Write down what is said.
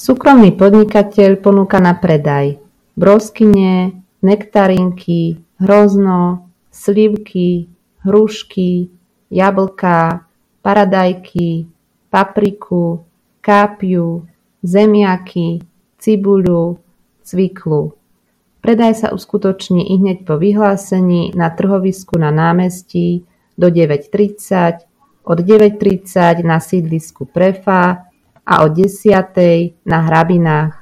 Súkromný podnikateľ ponúka na predaj broskyne, nektarinky, hrozno, slivky, hrušky, jablká, paradajky, papriku, kápiu, zemiaky, cibuľu, cviklu. Predaj sa uskutoční ihneď po vyhlásení na trhovisku na námestí do 9:30, od 9:30 na sídlisku Prefa a o 10:00 na Hrabinách.